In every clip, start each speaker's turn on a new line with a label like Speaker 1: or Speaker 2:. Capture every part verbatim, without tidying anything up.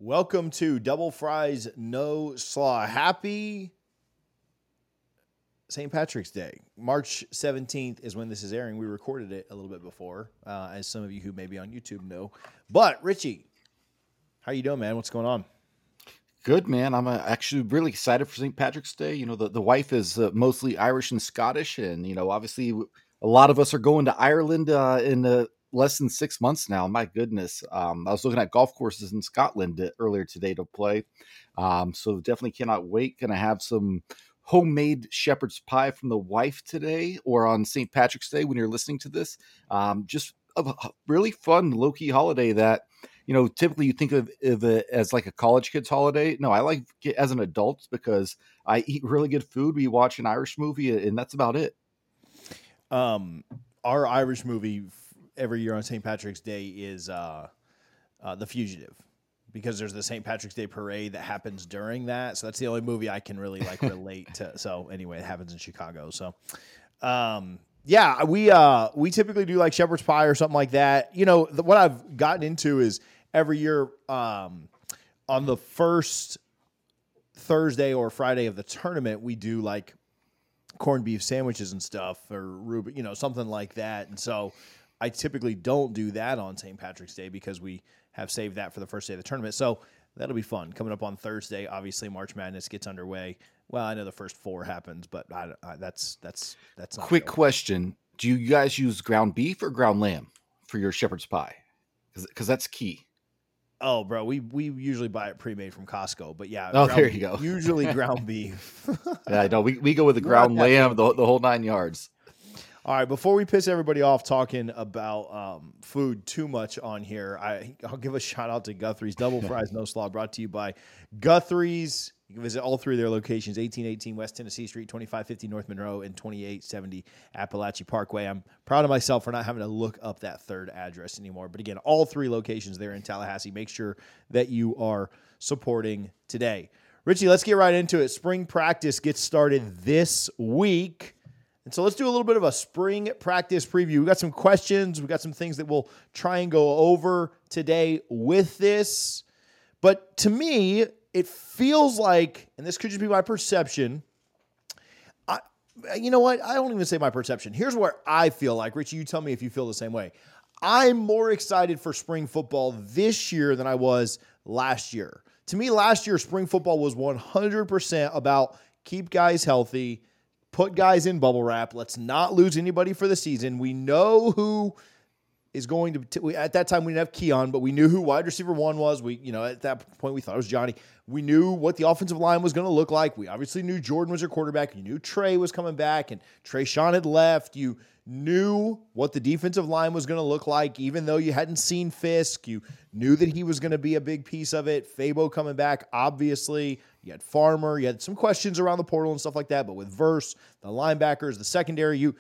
Speaker 1: Welcome to Double Fries No Slaw. Happy Saint Patrick's Day. March seventeenth is when this is airing. We recorded it a little bit before, uh, as some of you who may be on YouTube know. But, Richie, how you doing, man? What's going on?
Speaker 2: Good, man. I'm uh, actually really excited for Saint Patrick's Day. You know, the, the wife is uh, mostly Irish and Scottish. And, you know, obviously a lot of us are going to Ireland uh, in uh, less than six months now. My goodness. Um, I was looking at golf courses in Scotland uh, earlier today to play. Um, so definitely cannot wait. Going to have some homemade shepherd's pie from the wife today or on Saint Patrick's Day when you're listening to this. Um, just a really fun low-key holiday that, you know, typically you think of, of it as like a college kid's holiday. No, I like it as an adult because I eat really good food. We watch an Irish movie and that's about it.
Speaker 1: Um, our Irish movie every year on Saint Patrick's Day is uh, uh, The Fugitive, because there's the Saint Patrick's Day parade that happens during that. So that's the only movie I can really like relate to. So anyway, it happens in Chicago. So, um, yeah, we, uh, we typically do like shepherd's pie or something like that. You know, the, what I've gotten into is every year, um, on the first Thursday or Friday of the tournament, we do like corned beef sandwiches and stuff, or Reuben, you know, something like that. And so I typically don't do that on Saint Patrick's Day because we have saved that for the first day of the tournament. So that'll be fun. Coming up on Thursday, obviously March Madness gets underway. Well, I know the first four happens, but I, I, that's that's that's not
Speaker 2: Quick
Speaker 1: real.
Speaker 2: question: do you guys use ground beef or ground lamb for your shepherd's pie? Because that's key.
Speaker 1: Oh, bro, we we usually buy it pre-made from Costco, but yeah.
Speaker 2: Oh,
Speaker 1: ground
Speaker 2: there you
Speaker 1: beef,
Speaker 2: go.
Speaker 1: Usually ground beef.
Speaker 2: Yeah, I know. We we go with the
Speaker 1: Not
Speaker 2: ground
Speaker 1: that
Speaker 2: lamb, the,
Speaker 1: fancy.
Speaker 2: the whole nine yards.
Speaker 1: All right, before we piss everybody off talking about um, food too much on here, I, I'll give a shout out to Guthrie's. Double Fries No Slaw, brought to you by Guthrie's. You can visit all three of their locations, eighteen eighteen West Tennessee Street, twenty-five fifty North Monroe, and twenty-eight seventy Appalachia Parkway. I'm proud of myself for not having to look up that third address anymore. But again, all three locations there in Tallahassee. Make sure that you are supporting today. Richie, let's get right into it. Spring practice gets started this week. And so let's do a little bit of a spring practice preview. We got some questions. We got some things that we'll try and go over today with this. But to me, it feels like, and this could just be my perception. I, you know what? I don't even say my perception. Here's where I feel like. Richie, you tell me if you feel the same way. I'm more excited for spring football this year than I was last year. To me, last year, spring football was one hundred percent about keep guys healthy, put guys in bubble wrap. Let's not lose anybody for the season. We know who is going to, t- we, at that time we didn't have Keon, but we knew who wide receiver one was. We, you know, at that point we thought it was Johnny. We knew what the offensive line was going to look like. We obviously knew Jordan was your quarterback. You knew Trey was coming back and Trey Sean had left. You knew what the defensive line was going to look like, even though you hadn't seen Fisk. You knew that he was going to be a big piece of it. Fabo coming back, obviously. You had Farmer. You had some questions around the portal and stuff like that. But with Verse, the linebackers, the secondary, you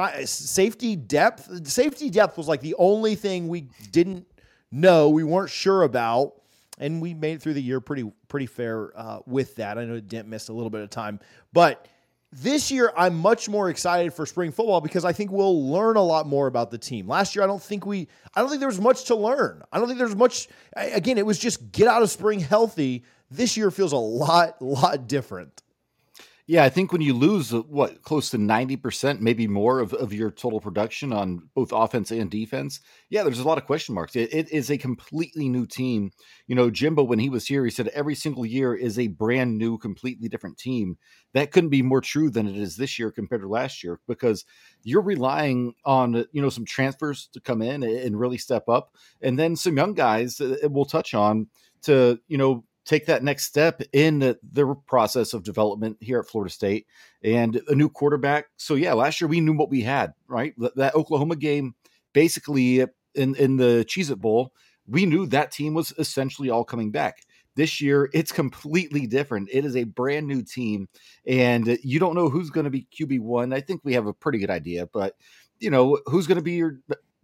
Speaker 1: safety depth. Safety depth was like the only thing we didn't know, we weren't sure about, and we made it through the year pretty pretty fair uh, with that. I know Dent missed a little bit of time, but this year I'm much more excited for spring football because I think we'll learn a lot more about the team. Last year I don't think we I don't think there was much to learn. I don't think there's much. Again, it was just get out of spring healthy. This year feels a lot lot different.
Speaker 2: Yeah, I think when you lose, uh, what, close to ninety percent, maybe more of, of your total production on both offense and defense, yeah, there's a lot of question marks. It, it is a completely new team. You know, Jimbo, when he was here, he said every single year is a brand new, completely different team. That couldn't be more true than it is this year compared to last year because you're relying on, you know, some transfers to come in and really step up. And then some young guys that we'll touch on to, you know, take that next step in the, the process of development here at Florida State and a new quarterback. So yeah, last year we knew what we had, right? That, that Oklahoma game, basically in, in the Cheez-It Bowl, we knew that team was essentially all coming back. This year, it's completely different. It is a brand new team, and you don't know who's going to be Q B one. I think we have a pretty good idea, but you know, who's going to be your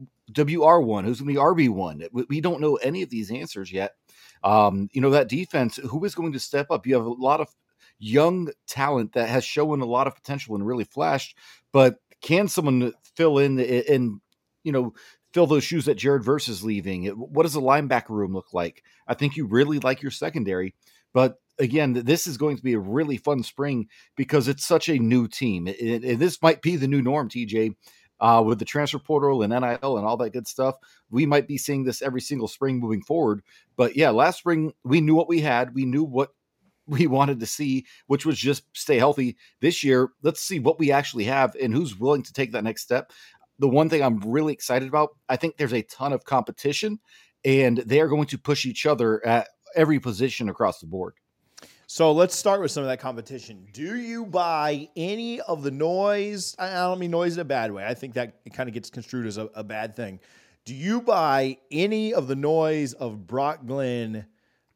Speaker 2: W R one, who's going to be R B one. We don't know any of these answers yet. Um, you know, that defense, who is going to step up? You have a lot of young talent that has shown a lot of potential and really flashed, but can someone fill in and, you know, fill those shoes that Jared Verse is leaving? What does the linebacker room look like? I think you really like your secondary, but again, this is going to be a really fun spring because it's such a new team. And this might be the new norm, T J, uh, with the transfer portal and N I L and all that good stuff. We might be seeing this every single spring moving forward. But yeah, last spring, we knew what we had. We knew what we wanted to see, which was just stay healthy. This year, let's see what we actually have and who's willing to take that next step. The one thing I'm really excited about, I think there's a ton of competition, and they're going to push each other at every position across the board.
Speaker 1: So let's start with some of that competition. Do you buy any of the noise? I don't mean noise in a bad way. I think that it kind of gets construed as a, a bad thing. Do you buy any of the noise of Brock Glenn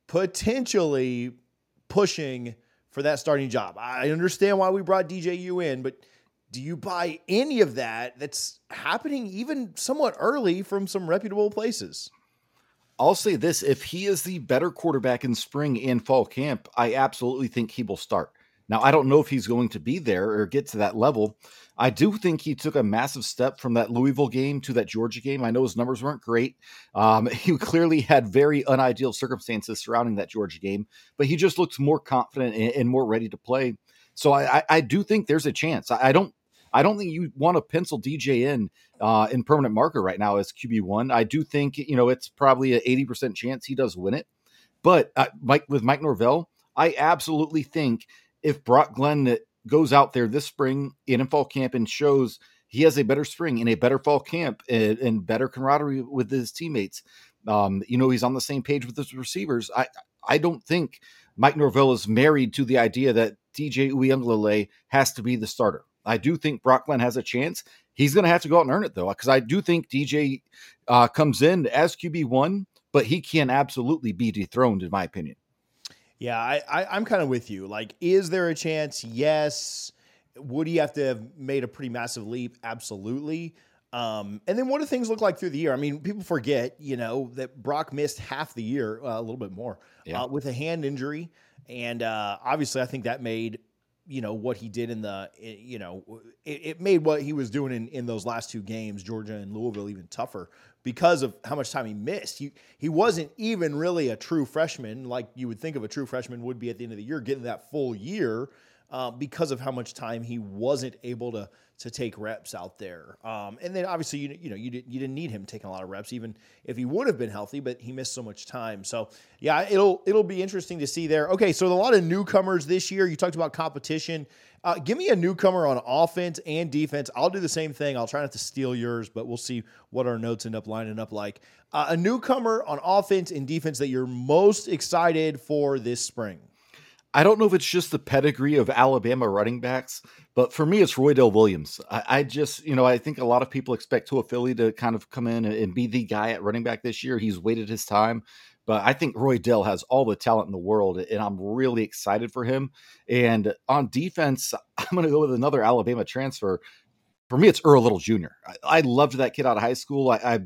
Speaker 1: potentially pushing for that starting job? I understand why we brought D J U in, but do you buy any of that that's happening even somewhat early from some reputable places?
Speaker 2: I'll say this, if he is the better quarterback in spring and fall camp, I absolutely think he will start. Now, I don't know if he's going to be there or get to that level. I do think he took a massive step from that Louisville game to that Georgia game. I know his numbers weren't great. Um, he clearly had very unideal circumstances surrounding that Georgia game, but he just looks more confident and, and more ready to play. So I, I, I do think there's a chance. I, I don't I don't think you want to pencil D J in uh, in permanent marker right now as Q B one. I do think, you know, it's probably an eighty percent chance he does win it. But uh, Mike with Mike Norvell, I absolutely think if Brock Glenn goes out there this spring in fall camp and shows he has a better spring and a better fall camp and, and better camaraderie with his teammates, um, you know, he's on the same page with his receivers. I I don't think Mike Norvell is married to the idea that D J Uiagalelei has to be the starter. I do think Brock Glenn has a chance. He's going to have to go out and earn it, though, because I do think D J uh, comes in as Q B one, but he can absolutely be dethroned, in my opinion.
Speaker 1: Yeah, I, I, I'm kind of with you. Like, is there a chance? Yes. Would he have to have made a pretty massive leap? Absolutely. Um, and then what do things look like through the year? I mean, people forget, you know, that Brock missed half the year, uh, a little bit more, yeah. uh, with a hand injury. And uh, obviously, I think that made, you know, what he did in the, you know, it, it made what he was doing in, in those last two games, Georgia and Louisville, even tougher because of how much time he missed. He, he wasn't even really a true freshman like you would think of a true freshman would be at the end of the year, getting that full year uh, because of how much time he wasn't able to to take reps out there. Um, and then obviously, you, you know, you didn't, you didn't need him taking a lot of reps, even if he would have been healthy, but he missed so much time. So yeah, it'll, it'll be interesting to see there. Okay. So a lot of newcomers this year. You talked about competition. Uh, give me a newcomer on offense and defense. I'll do the same thing. I'll try not to steal yours, but we'll see what our notes end up lining up like. Uh, a newcomer on offense and defense that you're most excited for this spring.
Speaker 2: I don't know if it's just the pedigree of Alabama running backs, but for me, it's Roydell Williams. I, I just, you know, I think a lot of people expect Tua Philly to kind of come in and, and be the guy at running back this year. He's waited his time, but I think Roydell has all the talent in the world, and I'm really excited for him. And on defense, I'm going to go with another Alabama transfer. For me, it's Earl Little Junior I, I loved that kid out of high school. I, I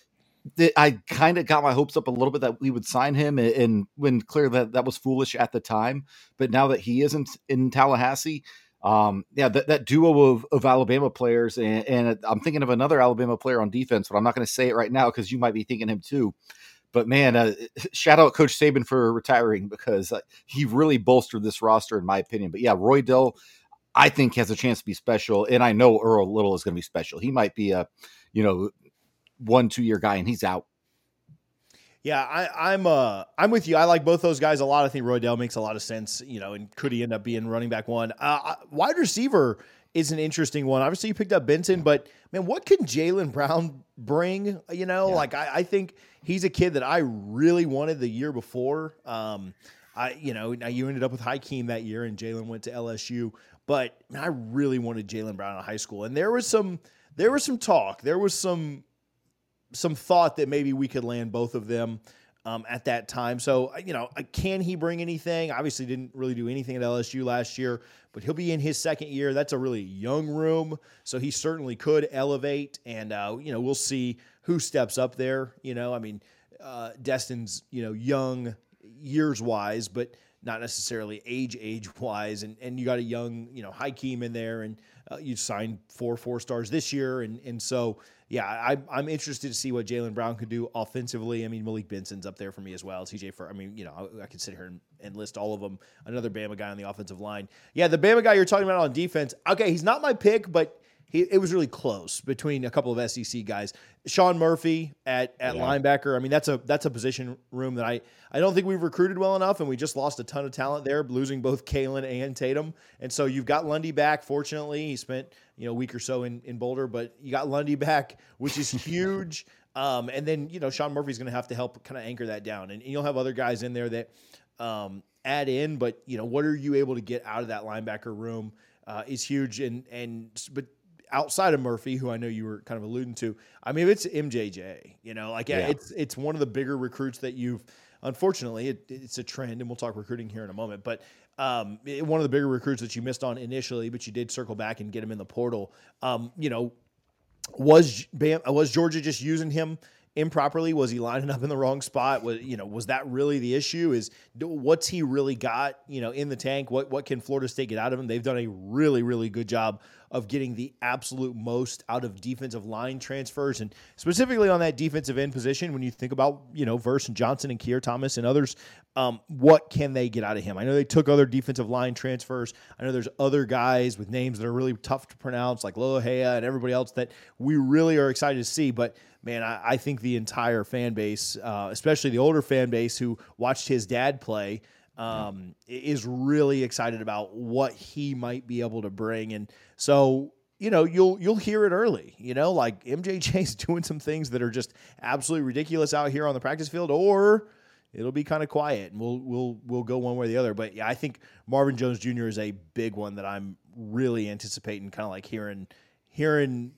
Speaker 2: I kind of got my hopes up a little bit that we would sign him, and when clear that that was foolish at the time, but now that he isn't in Tallahassee, um, yeah, that, that duo of, of Alabama players, and, and I'm thinking of another Alabama player on defense, but I'm not going to say it right now because you might be thinking him too. But man, uh, shout out Coach Saban for retiring because uh, he really bolstered this roster, in my opinion. But yeah, Roydell, I think has a chance to be special, and I know Earl Little is going to be special. He might be a, you know, one, two year guy, and he's out.
Speaker 1: Yeah, I, I'm uh, I'm with you. I like both those guys a lot. I think Roydell makes a lot of sense, you know, and could he end up being running back one? Uh, wide receiver is an interesting one. Obviously, you picked up Benson, but man, what can Jaylen Brown bring? You know, yeah. like I, I think he's a kid that I really wanted the year before. Um, I, you know, now you ended up with Hakeem that year, and Jaylen went to L S U, but man, I really wanted Jaylen Brown in high school, and there was some, there was some talk, there was some. some thought that maybe we could land both of them um, at that time. So, you know, can he bring anything? Obviously didn't really do anything at L S U last year, but he'll be in his second year. That's a really young room. So he certainly could elevate, and, uh, you know, we'll see who steps up there. You know, I mean, uh, Destin's, you know, young years wise, but not necessarily age age wise. And and you got a young, you know, Hakeem in there, and uh, you signed four four stars this year, and and so yeah, I, I'm interested to see what Jaylen Brown could do offensively. I mean, Malik Benson's up there for me as well. T J Fur. I mean, you know, I, I could sit here and, and list all of them. Another Bama guy on the offensive line. Yeah, the Bama guy you're talking about on defense. Okay, he's not my pick, but he, it was really close between a couple of S E C guys. Sean Murphy at, at yeah. linebacker. I mean, that's a that's a position room that I, I don't think we've recruited well enough, and we just lost a ton of talent there, losing both Kalen and Tatum. And so you've got Lundy back. Fortunately, he spent you know a week or so in, in Boulder, but you got Lundy back, which is huge. um, and then you know Sean Murphy's going to have to help kind of anchor that down, and, and you'll have other guys in there that um, add in. But you know, what are you able to get out of that linebacker room uh, is huge, and and but. Outside of Murphy, who I know you were kind of alluding to, I mean, it's M J J, you know, like yeah. it's it's one of the bigger recruits that you've, unfortunately, it, it's a trend, and we'll talk recruiting here in a moment, but um, it, one of the bigger recruits that you missed on initially, but you did circle back and get him in the portal. Um, you know, was Bam, was Georgia just using him improperly? Was he lining up in the wrong spot? Was you know was that really the issue? Is what's he really got you know in the tank? What what can Florida State get out of him? They've done a really really good job of getting the absolute most out of defensive line transfers, and specifically on that defensive end position. When you think about you know Verse and Johnson and Keir Thomas and others, um, what can they get out of him? I know they took other defensive line transfers. I know there's other guys with names that are really tough to pronounce, like Lolohea and everybody else that we really are excited to see, but. Man, I, I think the entire fan base, uh, especially the older fan base who watched his dad play, um, is really excited about what he might be able to bring. And so, you know, you'll you'll hear it early. You know, like M J J's doing some things that are just absolutely ridiculous out here on the practice field, or it'll be kind of quiet, and we'll we'll we'll go one way or the other. But yeah, I think Marvin Jones Junior is a big one that I'm really anticipating, kind of like hearing hearing.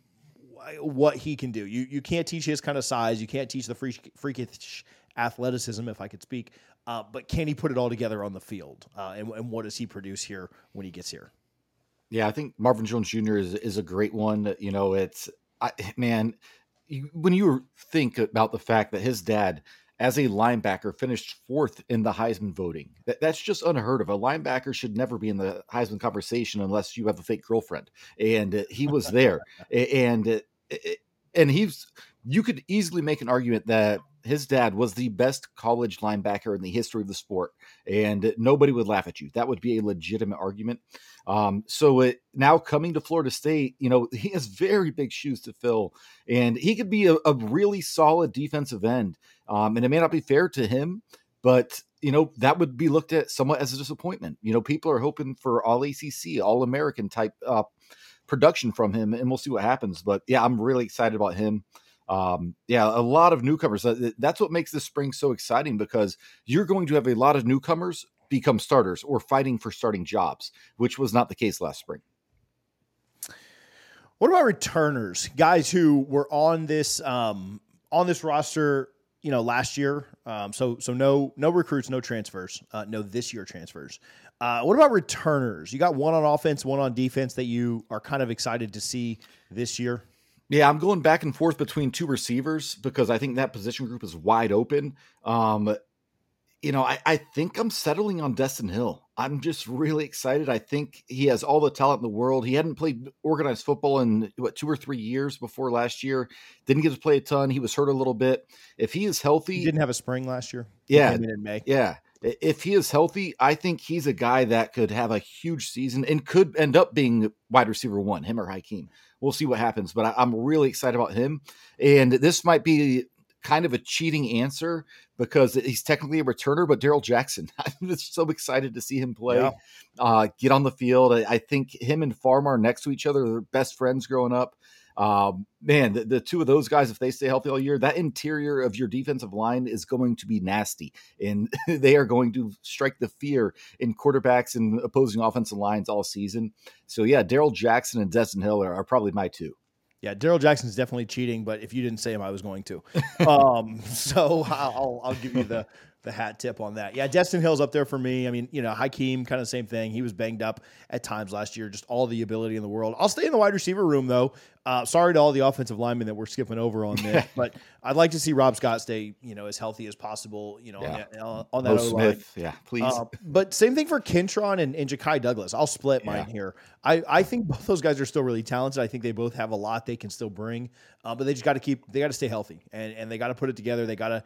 Speaker 1: what he can do. You you can't teach his kind of size. You can't teach the freak, freakish athleticism, if I could speak. Uh, but can he put it all together on the field? Uh, and, and what does he produce here when he gets here?
Speaker 2: Yeah, I think Marvin Jones Junior is is a great one. You know, it's I, man, you, when you think about the fact that his dad, as a linebacker, finished fourth in the Heisman voting. That, that's just unheard of. A linebacker should never be in the Heisman conversation unless you have a fake girlfriend. And uh, he was there. and uh, and he's you could easily make an argument that his dad was the best college linebacker in the history of the sport, and nobody would laugh at you. That would be a legitimate argument. Um, so it, now coming to Florida State, you know, he has very big shoes to fill, and he could be a, a really solid defensive end. Um, and it may not be fair to him, but you know, that would be looked at somewhat as a disappointment. You know, people are hoping for all A C C, all American type uh, production from him, and we'll see what happens. But yeah, I'm really excited about him. Um, yeah, a lot of newcomers. That's what makes this spring so exciting, because you're going to have a lot of newcomers become starters or fighting for starting jobs, which was not the case last spring.
Speaker 1: What about returners, guys who were on this um, on this roster, you know, last year? Um, so so no no recruits, no transfers, uh, no this year transfers. Uh, what about returners? You got one on offense, one on defense that you are kind of excited to see this year.
Speaker 2: Yeah, I'm going back and forth between two receivers because I think that position group is wide open. Um, you know, I, I think I'm settling on Destin Hill. I'm just really excited. I think he has all the talent in the world. He hadn't played organized football in, what, two or three years before last year. Didn't get to play a ton. He was hurt a little bit. If he is healthy.
Speaker 1: He didn't have a spring last year.
Speaker 2: Yeah.
Speaker 1: He came in in May.
Speaker 2: Yeah. If he is healthy, I think he's a guy that could have a huge season and could end up being wide receiver one, him or Hakeem. We'll see what happens, but I'm really excited about him. And this might be kind of a cheating answer because he's technically a returner, but Darrell Jackson, I'm just so excited to see him play, yeah. uh, get on the field. I think him and Farmar are next to each other. They're best friends growing up. Um, man, the, the two of those guys, if they stay healthy all year, that interior of your defensive line is going to be nasty, and they are going to strike the fear in quarterbacks and opposing offensive lines all season. So yeah, Darrell Jackson and Destin Hill are, are probably my two.
Speaker 1: Yeah, Darrell Jackson's definitely cheating, but if you didn't say him, I was going to. Um, so I'll I'll give you the the hat tip on that. Yeah, Destin Hill's up there for me. I mean, you know, Hakeem, kind of the same thing. He was banged up at times last year, just all the ability in the world. I'll stay in the wide receiver room, though. Uh, sorry to all the offensive linemen that we're skipping over on this, but I'd like to see Rob Scott stay, you know, as healthy as possible, you know,
Speaker 2: Yeah.
Speaker 1: on, the, uh, on that
Speaker 2: Mo
Speaker 1: O-line.
Speaker 2: Smith, yeah, please.
Speaker 1: Uh, but same thing for Kentron and, and Ja'Kai Douglas. I'll split
Speaker 2: Yeah.
Speaker 1: mine here. I, I think both those guys are still really talented. I think they both have a lot they can still bring, uh, but they just got to keep, they got to stay healthy and, and they got to put it together. They got to,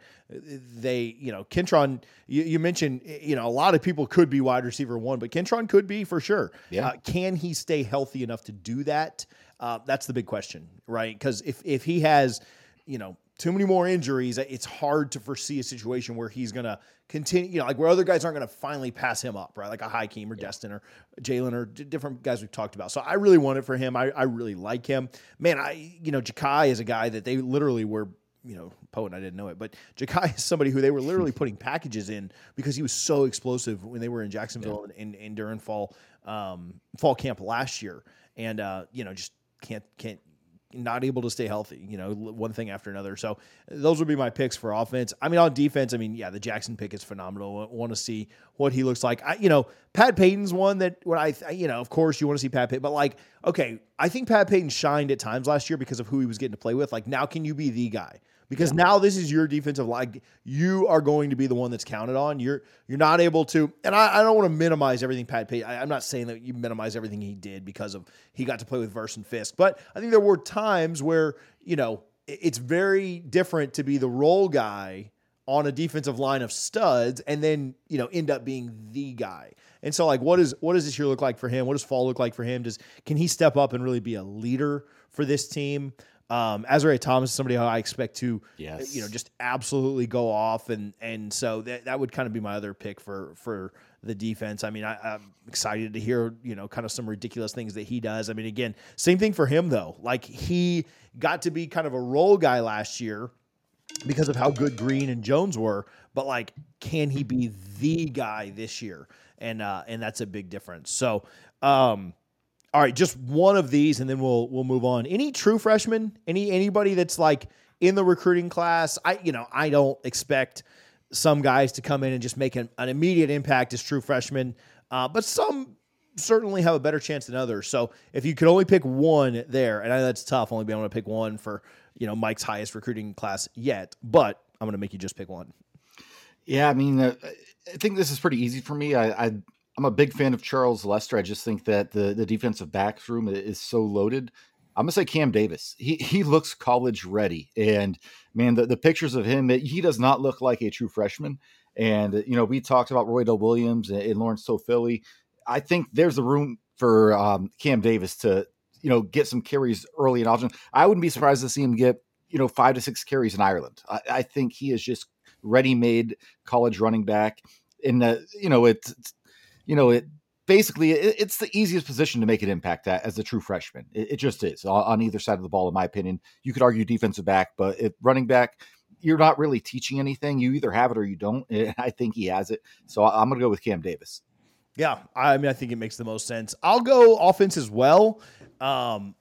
Speaker 1: they, you know, Kentron, you, you mentioned, you know, a lot of people could be wide receiver one, but Kentron could be for sure.
Speaker 2: Yeah.
Speaker 1: Uh, can he stay healthy enough to do that? Uh, that's the big question, right? Because if, if he has, you know, too many more injuries, it's hard to foresee a situation where he's going to continue, you know, like where other guys aren't going to finally pass him up, right? Like a Hakeem or yeah. Destin or Jalen or d- different guys we've talked about. So I really want it for him. I, I really like him. Man, I, you know, Ja'Kai is a guy that they literally were, you know, Poe and I didn't know it, but Ja'Kai is somebody who they were literally putting packages in because he was so explosive when they were in Jacksonville yeah. and, and during fall, um, fall camp last year. And, uh, you know, just can't, can't, not able to stay healthy, you know, one thing after another. So those would be my picks for offense. I mean, on defense, I mean, yeah, the Jackson pick is phenomenal. I want to see what he looks like. I, you know, Pat Payton's one that when I, you know, of course you want to see Pat Payton, but like, okay, I think Pat Payton shined at times last year because of who he was getting to play with. Like now, can you be the guy? Because yeah. now this is your defensive line. You are going to be the one that's counted on. You're you're not able to, and I, I don't want to minimize everything Pat Payton. I, I'm not saying that you minimize everything he did because of he got to play with Verse and Fisk. But I think there were times where, you know, it's very different to be the role guy on a defensive line of studs and then, you know, end up being the guy. And so like, what is what does this year look like for him? What does fall look like for him? Does can he step up and really be a leader for this team? Um, Azariah Thomas is somebody who I expect to, yes. you know, just absolutely go off. And, and so that, that would kind of be my other pick for, for the defense. I mean, I, I'm excited to hear, you know, kind of some ridiculous things that he does. I mean, again, same thing for him though. Like he got to be kind of a role guy last year because of how good Green and Jones were, but like, can he be the guy this year? And, uh, and that's a big difference. So, um, all right, just one of these, and then we'll we'll move on. Any true freshmen? Any anybody that's like in the recruiting class? I you know I don't expect some guys to come in and just make an, an immediate impact as true freshmen, uh, but some certainly have a better chance than others. So if you could only pick one there, and I know that's tough, only being able to pick one for you know Mike's highest recruiting class yet, but I'm going to make you just pick one.
Speaker 2: Yeah, I mean, uh, I think this is pretty easy for me. I. I I'm a big fan of Charles Lester. I just think that the, the defensive backs room is so loaded. I'm going to say Cam Davis. He he looks college ready. And, man, the, the pictures of him, he does not look like a true freshman. And, you know, we talked about Roydell Williams and, and Lawrence Toafili. I think there's a room for um, Cam Davis to, you know, get some carries early in Algebra. I wouldn't be surprised to see him get, you know, five to six carries in Ireland. I, I think he is just ready-made college running back. And, uh, you know, it's, it's You know, it basically it, it's the easiest position to make an impact at as a true freshman. It, it just is on, on either side of the ball, in my opinion. You could argue defensive back, but if running back, you're not really teaching anything. You either have it or you don't. And I think he has it. So I'm going to go with Cam Davis.
Speaker 1: Yeah, I mean, I think it makes the most sense. I'll go offense as well. Um,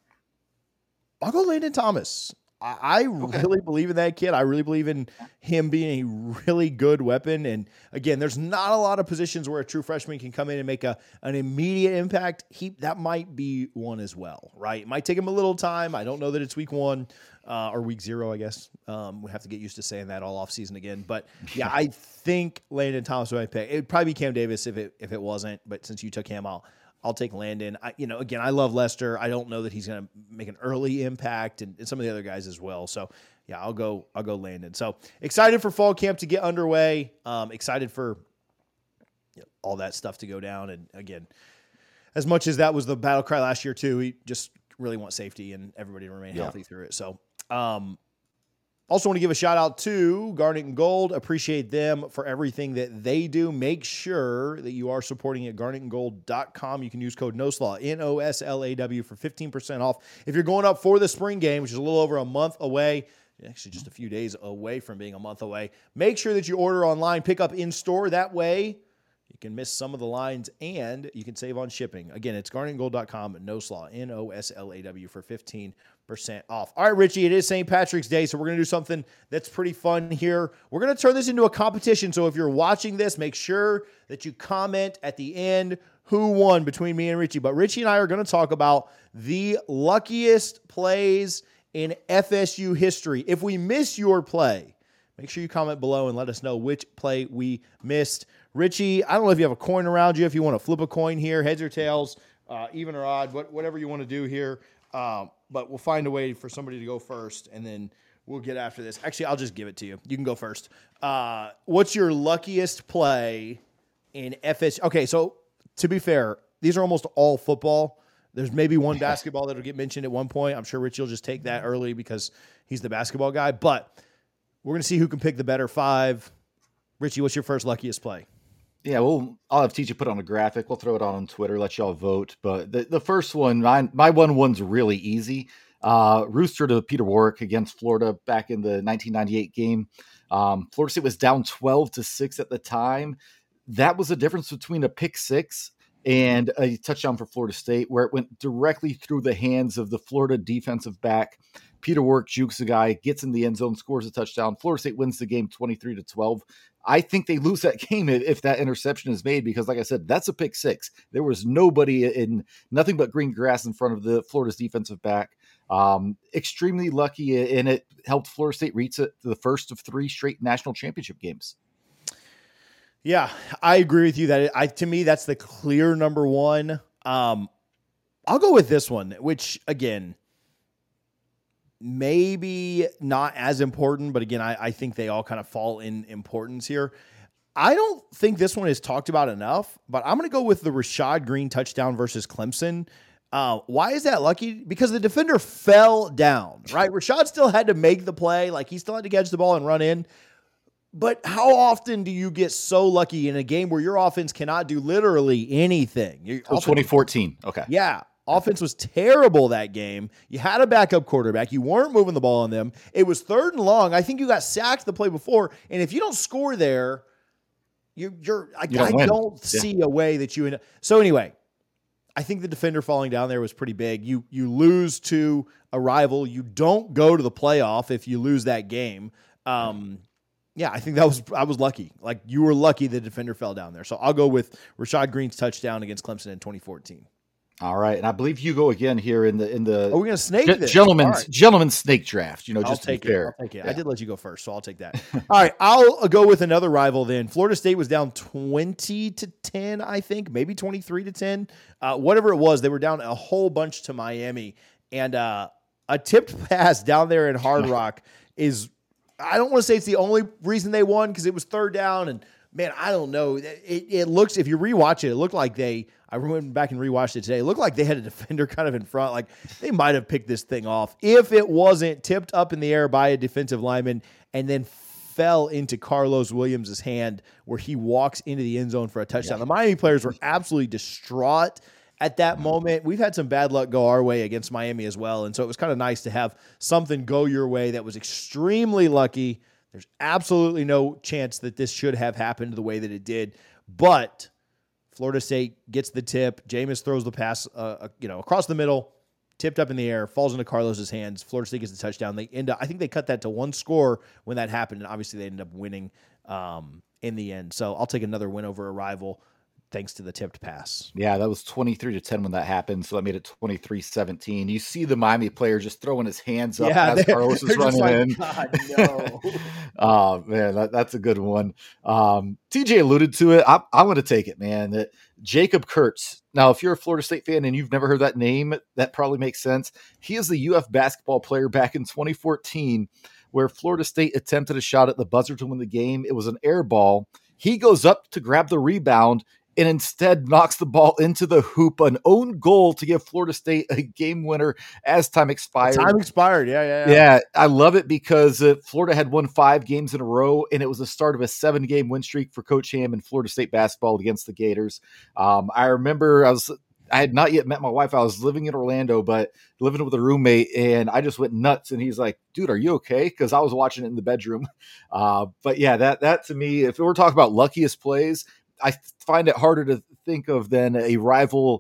Speaker 1: I'll go Landon Thomas. I really believe in that kid. I really believe in him being a really good weapon. And again, there's not a lot of positions where a true freshman can come in and make a an immediate impact. He that might be one as well, right? It might take him a little time. I don't know that it's week one uh, or week zero, I guess. Um, we have to get used to saying that all off season again. But yeah, I think Landon Thomas would pick. It'd probably be Cam Davis if it if it wasn't. But since you took him, I'll I'll take Landon. I, you know, again, I love Lester. I don't know that he's going to make an early impact, and, and some of the other guys as well. So, yeah, I'll go. I'll go Landon. So excited for fall camp to get underway. Um, excited for you know, all that stuff to go down. And again, as much as that was the battle cry last year too, we just really want safety and everybody to remain yeah. healthy through it. So, um, also want to give a shout out to Garnet and Gold. Appreciate them for everything that they do. Make sure that you are supporting at garnet and gold dot com. You can use code NOSLAW, N O S L A W, for fifteen percent off. If you're going up for the spring game, which is a little over a month away, actually just a few days away from being a month away, make sure that you order online, pick up in store. That way you can miss some of the lines and you can save on shipping. Again, it's garnet and gold dot com, NOSLAW, N O S L A W, for fifteen percent off. All right, Richie, it is Saint Patrick's Day, so we're going to do something that's pretty fun here. We're going to turn this into a competition, so if you're watching this, make sure that you comment at the end who won between me and Richie. But Richie and I are going to talk about the luckiest plays in F S U history. If we miss your play, make sure you comment below and let us know which play we missed. Richie, I don't know if you have a coin around you, if you want to flip a coin here, heads or tails, uh, even or odd, what, whatever you want to do here. Um, but we'll find a way for somebody to go first, and then we'll get after this. Actually, I'll just give it to you. You can go first. Uh, what's your luckiest play in F S U? Okay, so to be fair, these are almost all football. There's maybe one basketball that'll get mentioned at one point. I'm sure Richie will just take that early because he's the basketball guy. But we're going to see who can pick the better five. Richie, what's your first luckiest play?
Speaker 2: Yeah, well, I'll have T J put on a graphic. We'll throw it on on Twitter, let y'all vote. But the, the first one, my, my one one's really easy. Uh, Rooster to Peter Warwick against Florida back in the nineteen ninety-eight game. Um, Florida State was down twelve to six at the time. That was the difference between a pick six and a touchdown for Florida State, where it went directly through the hands of the Florida defensive back. Peter Warwick jukes the guy, gets in the end zone, scores a touchdown. Florida State wins the game twenty-three to twelve. I think they lose that game if that interception is made because, like I said, that's a pick six. There was nobody in nothing but green grass in front of the Florida's defensive back. Um, extremely lucky, and it helped Florida State reach the first of three straight national championship games.
Speaker 1: Yeah, I agree with you that it, I to me that's the clear number one. Um, I'll go with this one, which again, maybe not as important, but again, I, I think they all kind of fall in importance here. I don't think this one is talked about enough, but I'm going to go with the Rashad Green touchdown versus Clemson. Uh, why is that lucky? Because the defender fell down, right? Rashad still had to make the play. Like he still had to catch the ball and run in. But how often do you get so lucky in a game where your offense cannot do literally anything? Your
Speaker 2: oh, twenty fourteen. Okay.
Speaker 1: Yeah. Offense was terrible that game. You had a backup quarterback. You weren't moving the ball on them. It was third and long. I think you got sacked the play before. And if you don't score there, you're, you're I,
Speaker 2: you don't
Speaker 1: I
Speaker 2: win.
Speaker 1: don't
Speaker 2: Yeah.
Speaker 1: see a way that you end up. So anyway, I think the defender falling down there was pretty big. You, you lose to a rival. You don't go to the playoff if you lose that game. Um, Yeah, I think that was I was lucky. Like you were lucky the defender fell down there. So I'll go with Rashad Green's touchdown against Clemson in twenty fourteen.
Speaker 2: All right, and I believe you go again here in the in the
Speaker 1: Oh, we're gonna snake
Speaker 2: g-
Speaker 1: this.
Speaker 2: gentleman's
Speaker 1: Right.
Speaker 2: gentleman's snake draft. You know,
Speaker 1: I'll
Speaker 2: just to be
Speaker 1: take it.
Speaker 2: fair.
Speaker 1: I'll take it.
Speaker 2: Yeah.
Speaker 1: I did let you go first, so I'll take that. All right, I'll go with another rival then. Florida State was down twenty to ten, I think, maybe twenty-three to ten. Uh, whatever it was, they were down a whole bunch to Miami. And uh, a tipped pass down there in Hard Rock is, I don't want to say it's the only reason they won because it was third down. And, man, I don't know. It, it looks, if you rewatch it, it looked like they, I went back and rewatched it today. It looked like they had a defender kind of in front. Like they might have picked this thing off if it wasn't tipped up in the air by a defensive lineman and then fell into Carlos Williams' hand where he walks into the end zone for a touchdown. Yeah. The Miami players were absolutely distraught at that moment. We've had some bad luck go our way against Miami as well. And so it was kind of nice to have something go your way that was extremely lucky. There's absolutely no chance that this should have happened the way that it did. But Florida State gets the tip. Jameis throws the pass, uh, you know, across the middle, tipped up in the air, falls into Carlos's hands. Florida State gets the touchdown. They end up, I think they cut that to one score when that happened, and obviously they ended up winning um, in the end. So I'll take another win over a rival thanks to the tipped pass.
Speaker 2: Yeah, that was twenty-three to ten when that happened, so that made it twenty-three seventeen. You see the Miami player just throwing his hands up yeah, as Carlos is running
Speaker 1: like,
Speaker 2: in.
Speaker 1: God, no.
Speaker 2: Oh, man, that, that's a good one. Um, T J alluded to it. I, I'm going to take it, man. That Jacob Kurtz. Now, if you're a Florida State fan and you've never heard that name, that probably makes sense. He is the U F basketball player back in twenty fourteen where Florida State attempted a shot at the buzzer to win the game. It was an air ball. He goes up to grab the rebound and instead knocks the ball into the hoop, an own goal to give Florida State a game winner as time expired.
Speaker 1: Time expired, yeah, yeah,
Speaker 2: yeah. Yeah, I love it because uh, Florida had won five games in a row, and it was the start of a seven-game win streak for Coach Ham and Florida State basketball against the Gators. Um, I remember I was I had not yet met my wife. I was living in Orlando, but living with a roommate, and I just went nuts. And he's like, dude, are you okay? Because I was watching it in the bedroom. Uh, but, yeah, that that to me, if we're talking about luckiest plays, I find it harder to think of than a rival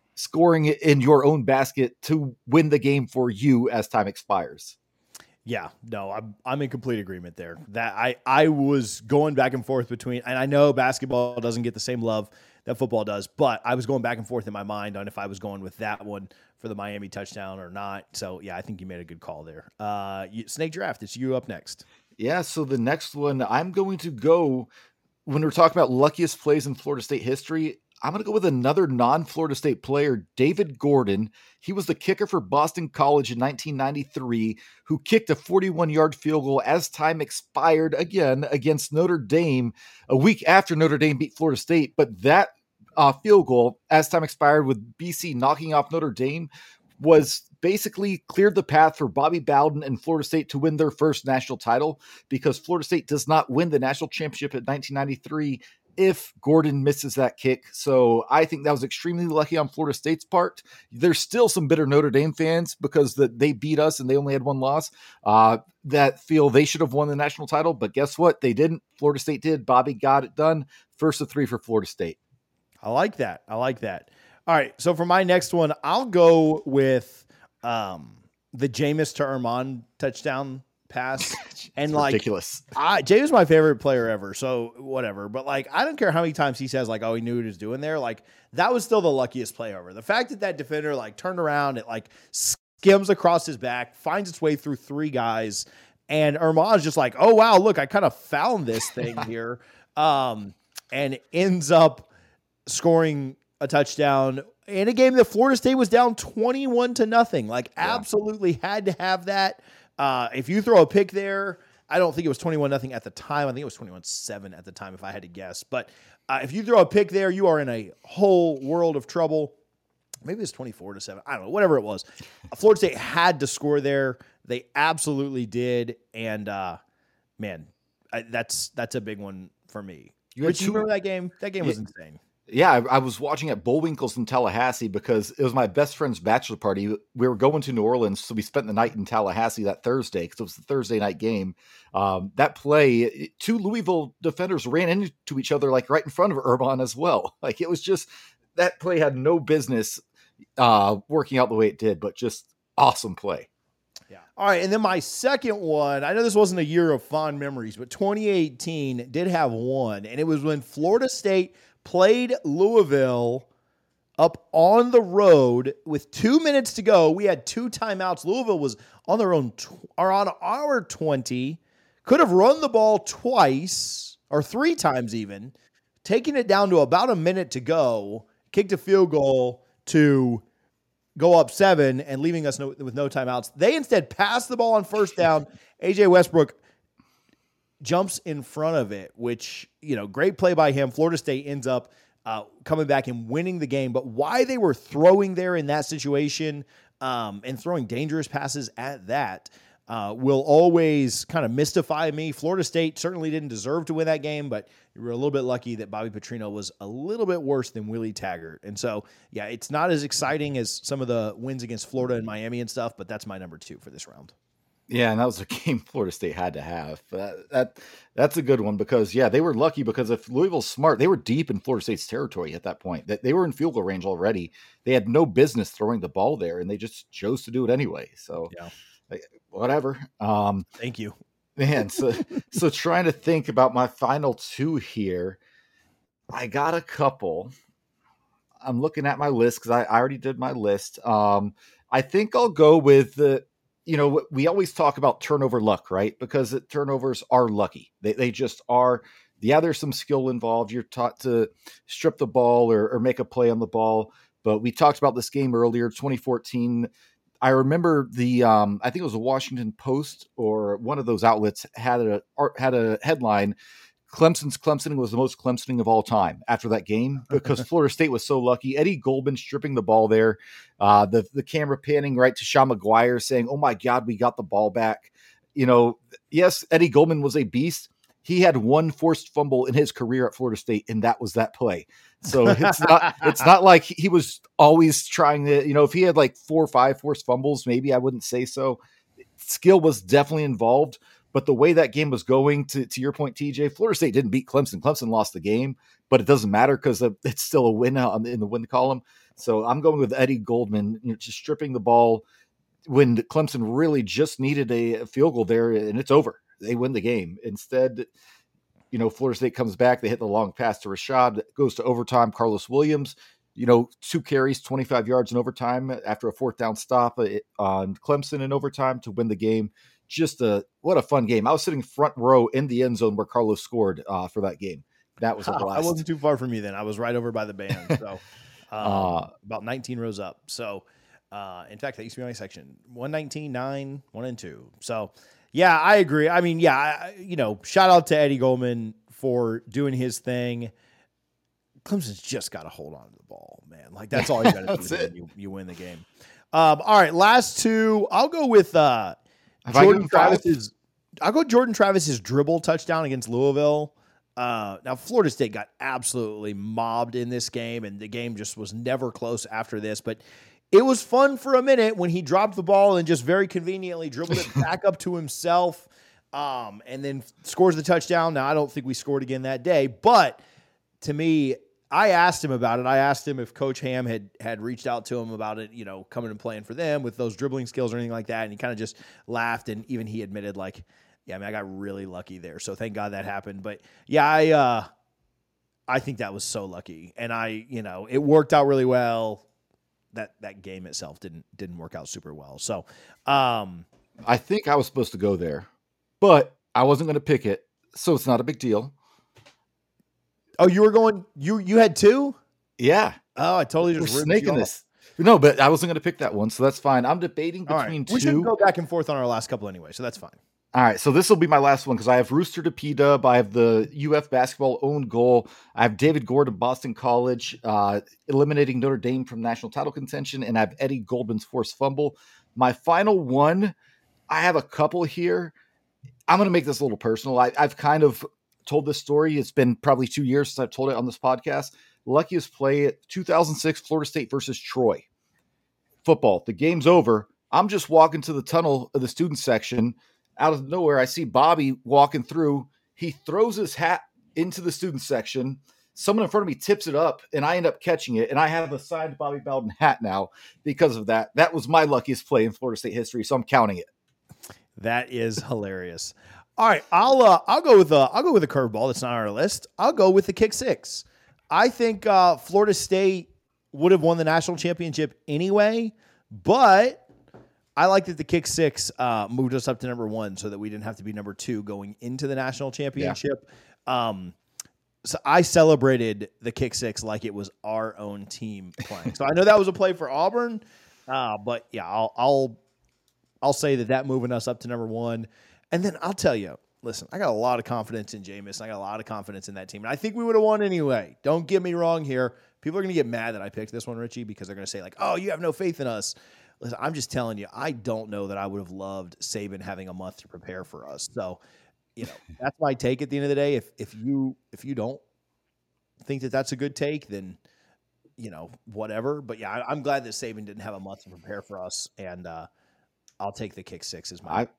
Speaker 2: scoring it in your own basket to win the game for you as time expires.
Speaker 1: Yeah, no, I'm I'm in complete agreement there. That I I was going back and forth between, and I know basketball doesn't get the same love that football does, but I was going back and forth in my mind on if I was going with that one for the Miami touchdown or not. So yeah, I think you made a good call there. Uh, you, Snake Draft, it's you up next.
Speaker 2: Yeah, so the next one I'm going to go when we're talking about luckiest plays in Florida State history. I'm going to go with another non-Florida State player, David Gordon. He was the kicker for Boston College in nineteen ninety-three, who kicked a forty-one-yard field goal as time expired again against Notre Dame a week after Notre Dame beat Florida State. But that uh, field goal, as time expired with B C knocking off Notre Dame, was basically cleared the path for Bobby Bowden and Florida State to win their first national title, because Florida State does not win the national championship in nineteen ninety-three if Gordon misses that kick. So I think that was extremely lucky on Florida State's part. There's still some bitter Notre Dame fans because the, they beat us and they only had one loss uh, that feel they should have won the national title. But guess what? They didn't. Florida State did. Bobby got it done. First of three for Florida State.
Speaker 1: I like that. I like that. All right. So for my next one, I'll go with um, the Jameis to Armand touchdown pass. And like,
Speaker 2: ridiculous.
Speaker 1: I, Jay was my favorite player ever, so whatever. But like, I don't care how many times he says like, "Oh, he knew what he was doing there." Like, that was still the luckiest play ever. The fact that that defender like turned around, it like skims across his back, finds its way through three guys, and Armand's just like, "Oh wow, look, I kind of found this thing here," um, and ends up scoring a touchdown in a game that Florida State was down twenty-one to nothing. Like, yeah. Absolutely had to have that. Uh, if you throw a pick there, I don't think it was twenty-one nothing at the time. I think it was twenty-one seven at the time, if I had to guess. But uh, if you throw a pick there, you are in a whole world of trouble. Maybe it's twenty-four to seven. I don't know, whatever it was. Florida State had to score there. They absolutely did. And uh, man, I, that's that's a big one for me. You, Rich, two, you remember that game? That game was
Speaker 2: yeah.
Speaker 1: insane.
Speaker 2: Yeah, I, I was watching at Bullwinkle's in Tallahassee because it was my best friend's bachelor party. We were going to New Orleans, so we spent the night in Tallahassee that Thursday because it was the Thursday night game. Um, that play, two Louisville defenders ran into each other like right in front of Urban as well. Like, it was just, that play had no business uh, working out the way it did, but just awesome play.
Speaker 1: Yeah. All right, and then my second one, I know this wasn't a year of fond memories, but twenty eighteen did have one, and it was when Florida State played Louisville up on the road with two minutes to go. We had two timeouts. Louisville was on their own tw- or on our twenty, could have run the ball twice or three times even, taking it down to about a minute to go, kicked a field goal to go up seven and leaving us no, with no timeouts. They instead passed the ball on first down. A J Westbrook jumps in front of it, which, you know, great play by him. Florida State ends up uh, coming back and winning the game. But why they were throwing there in that situation um, and throwing dangerous passes at that uh, will always kind of mystify me. Florida State certainly didn't deserve to win that game, but you were a little bit lucky that Bobby Petrino was a little bit worse than Willie Taggart. And so, yeah, it's not as exciting as some of the wins against Florida and Miami and stuff, but that's my number two for this round.
Speaker 2: Yeah, and that was a game Florida State had to have. That, that that's a good one because, yeah, they were lucky because if Louisville's smart, they were deep in Florida State's territory at that point. That they were in field goal range already. They had no business throwing the ball there, and they just chose to do it anyway. So,
Speaker 1: yeah,
Speaker 2: like, whatever. Um,
Speaker 1: Thank you,
Speaker 2: man. So, so trying to think about my final two here, I got a couple. I'm looking at my list because I, I already did my list. Um, I think I'll go with the. You know, we always talk about turnover luck, right? Because it, turnovers are lucky. They they just are. Yeah, there's some skill involved. You're taught to strip the ball or, or make a play on the ball. But we talked about this game earlier, twenty fourteen. I remember the, um, I think it was a Washington Post or one of those outlets had a had a headline. Clemson's Clemsoning was the most Clemsoning of all time after that game because Florida State was so lucky. Eddie Goldman stripping the ball there. Uh, the, the camera panning right to Sean McGuire saying, "Oh my God, we got the ball back." You know, yes, Eddie Goldman was a beast. He had one forced fumble in his career at Florida State, and that was that play. So it's not, it's not like he was always trying to, you know, if he had like four or five forced fumbles, maybe I wouldn't say so. Skill was definitely involved. But the way that game was going, to, to your point, T J, Florida State didn't beat Clemson. Clemson lost the game, but it doesn't matter because it's still a win out in the win column. So I'm going with Eddie Goldman, you know, just stripping the ball when Clemson really just needed a field goal there, and it's over. They win the game. Instead, you know, Florida State comes back. They hit the long pass to Rashad. It goes to overtime. Carlos Williams, you know, two carries, twenty-five yards in overtime after a fourth down stop on Clemson in overtime to win the game. Just a what a fun game. I was sitting front row in the end zone where Carlos scored uh, for that game. That was a blast.
Speaker 1: I wasn't too far from you then. I was right over by the band, so um, uh, about nineteen rows up. So, uh, in fact, that used to be my section. one nineteen, nine, one and two. So, yeah, I agree. I mean, yeah, I, you know, shout out to Eddie Goldman for doing his thing. Clemson's just got to hold on to the ball, man. Like, that's all you got to do. It. You, you win the game. Um, all right, last two. I'll go with uh, Jordan Travis's. I'll go Jordan Travis's dribble touchdown against Louisville. Uh, now, Florida State got absolutely mobbed in this game, and the game just was never close after this. But it was fun for a minute when he dropped the ball and just very conveniently dribbled it back up to himself, um, and then scores the touchdown. Now, I don't think we scored again that day, but to me, I asked him about it. I asked him if Coach Ham had had reached out to him about it, you know, coming and playing for them with those dribbling skills or anything like that, and he kind of just laughed, and even he admitted, like, yeah, I mean, I got really lucky there, so thank God that happened. But yeah, I uh, I think that was so lucky, and I, you know, it worked out really well. That that game itself didn't didn't work out super well. So, um,
Speaker 2: I think I was supposed to go there, but I wasn't going to pick it, so it's not a big deal.
Speaker 1: Oh, you were going. You you had two?
Speaker 2: Yeah.
Speaker 1: Oh, I totally just
Speaker 2: we're snaking this. No, but I wasn't going to pick that one, so that's fine. I'm debating between
Speaker 1: right.
Speaker 2: two.
Speaker 1: We should go back and forth on our last couple anyway, so that's fine.
Speaker 2: All right, so this will be my last one because I have Rooster to P-Dub. I have the U F basketball own goal. I have David Gord of Boston College uh, eliminating Notre Dame from national title contention, and I have Eddie Goldman's forced fumble. My final one, I have a couple here. I'm going to make this a little personal. I, I've kind of told this story. It's been probably two years since I've told it on this podcast. Luckiest play, two thousand six Florida State versus Troy. Football. The game's over. I'm just walking to the tunnel of the student section. Out of nowhere, I see Bobby walking through. He throws his hat into the student section. Someone in front of me tips it up, and I end up catching it. And I have a signed Bobby Bowden hat now because of that. That was my luckiest play in Florida State history, so I'm counting it.
Speaker 1: That is hilarious. All right, I'll uh, I'll go with a I'll go with a curveball that's not on our list. I'll go with the kick six. I think uh, Florida State would have won the national championship anyway, but I like that the kick six uh, moved us up to number one so that we didn't have to be number two going into the national championship. Yeah. Um, so I celebrated the kick six like it was our own team playing. So I know that was a play for Auburn, uh, but yeah, I'll I'll I'll say that that moving us up to number one. And then I'll tell you, listen, I got a lot of confidence in Jameis. I got a lot of confidence in that team. And I think we would have won anyway. Don't get me wrong here. People are going to get mad that I picked this one, Richie, because they're going to say, like, oh, you have no faith in us. Listen, I'm just telling you, I don't know that I would have loved Saban having a month to prepare for us. So, you know, that's my take at the end of the day. If if you if you don't think that that's a good take, then, you know, whatever. But, yeah, I, I'm glad that Saban didn't have a month to prepare for us. And uh, I'll take the kick six as my
Speaker 2: I-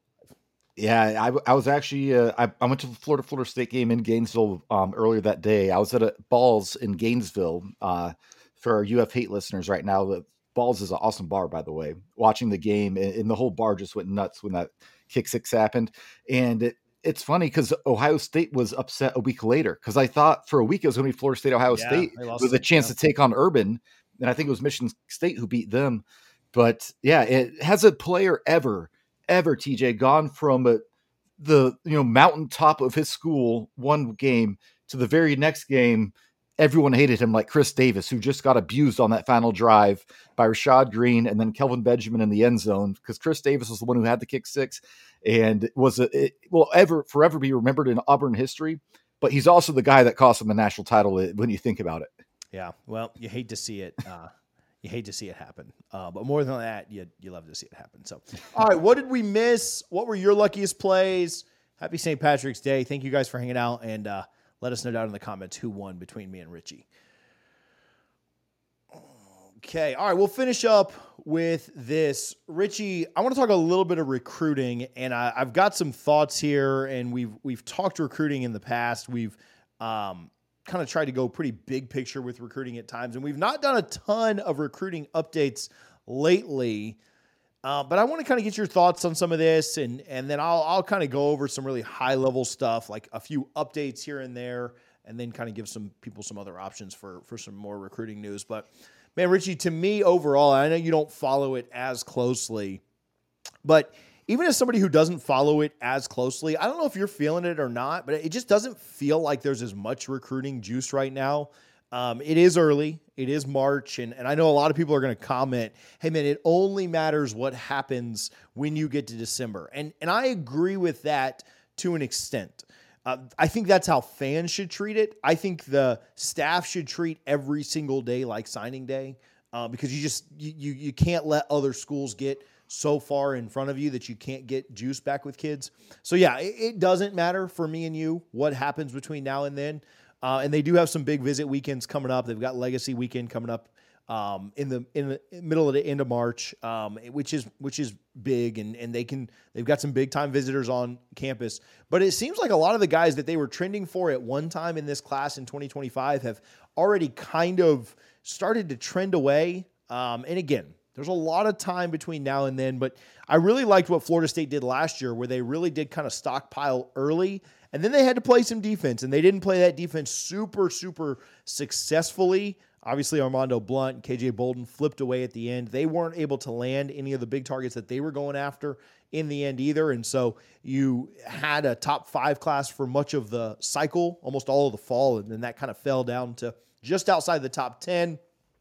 Speaker 2: Yeah, I, I was actually uh, I, I went to the Florida Florida State game in Gainesville um, earlier that day. I was at a Balls in Gainesville uh, for our U F hate listeners right now. The Balls is an awesome bar, by the way. Watching the game and, and the whole bar just went nuts when that kick six happened. And it, it's funny because Ohio State was upset a week later because I thought for a week it was going to be Florida State Ohio yeah, State with a chance yeah. to take on Urban, and I think it was Michigan State who beat them. But yeah, it has a player ever. Ever T J gone from a, the you know mountaintop of his school one game to the very next game, everyone hated him like Chris Davis, who just got abused on that final drive by Rashad Green and then Kelvin Benjamin in the end zone because Chris Davis was the one who had the kick six and was a, it will ever forever be remembered in Auburn history. But he's also the guy that cost him the national title when you think about it.
Speaker 1: Yeah, well, you hate to see it. Uh... You hate to see it happen. Uh, but more than that, you, you love to see it happen. So, all right, what did we miss? What were your luckiest plays? Happy Saint Patrick's Day. Thank you guys for hanging out, and uh, let us know down in the comments who won between me and Richie. Okay. All right. We'll finish up with this. Richie, I want to talk a little bit of recruiting, and I, I've got some thoughts here, and we've we've talked recruiting in the past. We've um, kind of tried to go pretty big picture with recruiting at times, and we've not done a ton of recruiting updates lately. Uh, but I want to kind of get your thoughts on some of this, and and then I'll I'll kind of go over some really high level stuff, like a few updates here and there, and then kind of give some people some other options for for some more recruiting news. But man, Richie, to me overall, I know you don't follow it as closely, but even as somebody who doesn't follow it as closely, I don't know if you're feeling it or not, but it just doesn't feel like there's as much recruiting juice right now. Um, it is early. It is March. And, and I know a lot of people are going to comment, hey, man, it only matters what happens when you get to December. And, and I agree with that to an extent. Uh, I think that's how fans should treat it. I think the staff should treat every single day like signing day, uh, because you just you, you you can't let other schools get so far in front of you that you can't get juice back with kids. So yeah, it, it doesn't matter for me and you what happens between now and then. Uh, and they do have some big visit weekends coming up. They've got Legacy Weekend coming up um, in the in the middle of the end of March, um, which is which is big, and and they can they've got some big time visitors on campus. But it seems like a lot of the guys that they were trending for at one time in this class in twenty twenty-five have already kind of started to trend away. Um, and again, there's a lot of time between now and then, but I really liked what Florida State did last year, where they really did kind of stockpile early. And then they had to play some defense, and they didn't play that defense super, super successfully. Obviously, Armando Blunt and K J Bolden flipped away at the end. They weren't able to land any of the big targets that they were going after in the end either. And so you had a top five class for much of the cycle, almost all of the fall, and then that kind of fell down to just outside the top ten.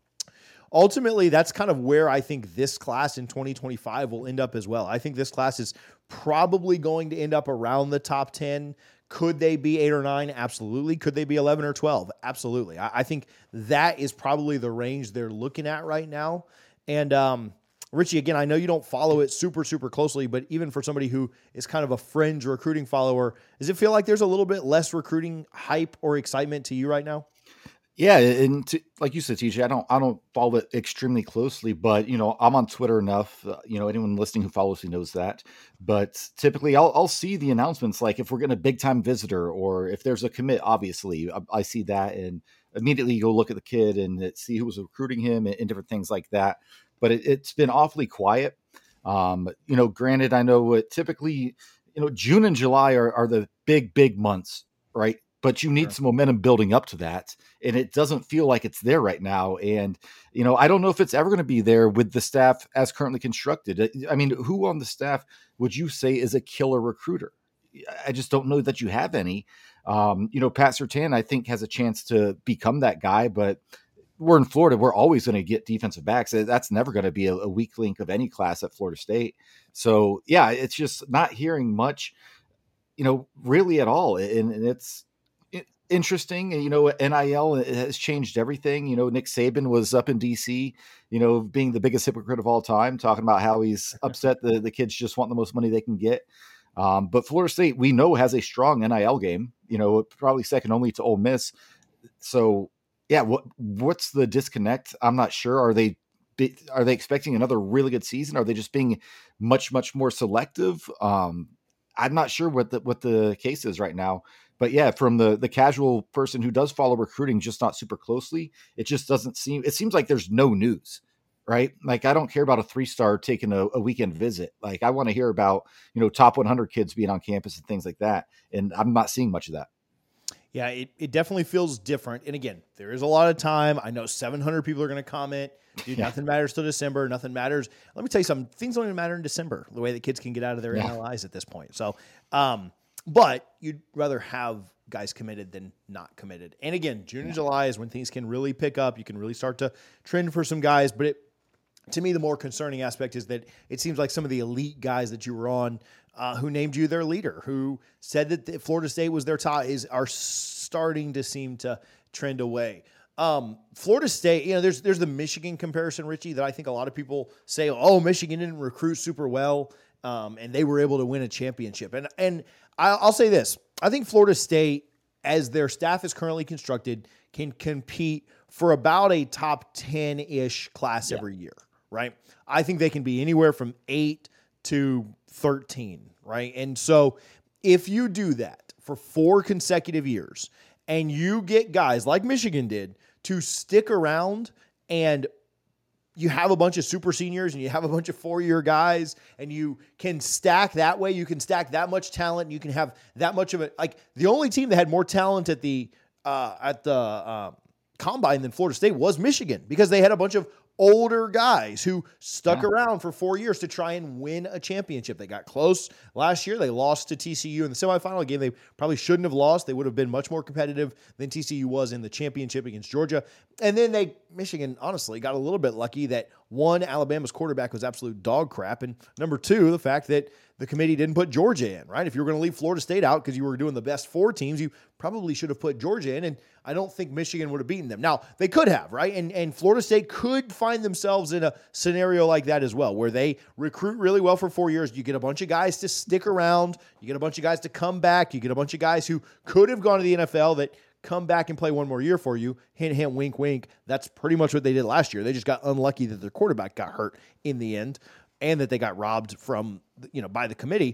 Speaker 1: Ultimately, that's kind of where I think this class in twenty twenty-five will end up as well. I think this class is probably going to end up around the top ten. Could they be eight or nine? Absolutely. Could they be eleven or twelve? Absolutely. I, I think that is probably the range they're looking at right now. And um, Richie, again, I know you don't follow it super, super closely, but even for somebody who is kind of a fringe recruiting follower, does it feel like there's a little bit less recruiting hype or excitement to you right now?
Speaker 2: Yeah, and to, like you said, T J, I don't I don't follow it extremely closely, but you know I'm on Twitter enough. Uh, you know anyone listening who follows me knows that. But typically, I'll I'll see the announcements, like if we're getting a big time visitor or if there's a commit. Obviously, I, I see that and immediately go look at the kid and see who was recruiting him and, and different things like that. But it, it's been awfully quiet. Um, you know, granted, I know it typically, you know, June and July are are the big big months, right? But you need
Speaker 1: Sure.
Speaker 2: some momentum building up to that. And it doesn't feel like it's there right now. And, you know, I don't know if it's ever going to be there with the staff as currently constructed. I mean, who on the staff would you say is a killer recruiter? I just don't know that you have any. Um, you know, Pat Surtain, I think, has a chance to become that guy, but we're in Florida. We're always going to get defensive backs. That's never going to be a, a weak link of any class at Florida State. So, yeah, it's just not hearing much, you know, really at all. And, and it's, interesting. You know, N I L has changed everything. You know, Nick Saban was up in D C, you know, being the biggest hypocrite of all time, talking about how he's upset the, the kids just want the most money they can get. Um, but Florida State, we know, has a strong N I L game, you know, probably second only to Ole Miss. So, yeah, what what's the disconnect? I'm not sure. Are they are they expecting another really good season? Are they just being much, much more selective? Um, I'm not sure what the what the case is right now. But yeah, from the the casual person who does follow recruiting, just not super closely, it just doesn't seem, it seems like there's no news, right? Like, I don't care about a three-star taking a, a weekend visit. Like, I want to hear about, you know, top one hundred kids being on campus and things like that. And I'm not seeing much of that.
Speaker 1: Yeah, it, it definitely feels different. And again, there is a lot of time. I know seven hundred people are going to comment. Dude, yeah. Nothing matters till December. Nothing matters. Let me tell you something. Things don't even matter in December, the way that kids can get out of their yeah. N L Is at this point. So, um, but you'd rather have guys committed than not committed. And again, June and July is when things can really pick up. You can really start to trend for some guys. But it, to me, the more concerning aspect is that it seems like some of the elite guys that you were on uh, who named you their leader, who said that Florida State was their top, is are starting to seem to trend away. Um, Florida State, you know, there's there's the Michigan comparison, Richie, that I think a lot of people say, oh, Michigan didn't recruit super well, um, and they were able to win a championship. And and I'll say this. I think Florida State, as their staff is currently constructed, can compete for about a top ten-ish class
Speaker 2: Yeah.
Speaker 1: every year, right? I think they can be anywhere from eight to thirteen, right? And so if you do that for four consecutive years and you get guys like Michigan did to stick around, and you have a bunch of super seniors and you have a bunch of four-year guys, and you can stack that way, you can stack that much talent, and you can have that much of it. Like, the only team that had more talent at the uh, at the uh, combine than Florida State was Michigan, because they had a bunch of older guys who stuck
Speaker 2: Yeah.
Speaker 1: around for four years to try and win a championship. They got close last year. They lost to T C U in the semifinal, a game they probably shouldn't have lost. They would have been much more competitive than T C U was in the championship against Georgia. And then they, Michigan, honestly, got a little bit lucky that, one, Alabama's quarterback was absolute dog crap, and number two, the fact that the committee didn't put Georgia in, right? If you were going to leave Florida State out because you were doing the best four teams, you probably should have put Georgia in, and I don't think Michigan would have beaten them. Now, they could have, right? And and Florida State could find themselves in a scenario like that as well, where they recruit really well for four years. You get a bunch of guys to stick around. You get a bunch of guys to come back. You get a bunch of guys who could have gone to the N F L that come back and play one more year for you. Hint, hint, wink, wink. That's pretty much what they did last year. They just got unlucky that their quarterback got hurt in the end, and that they got robbed from, you know, by the committee.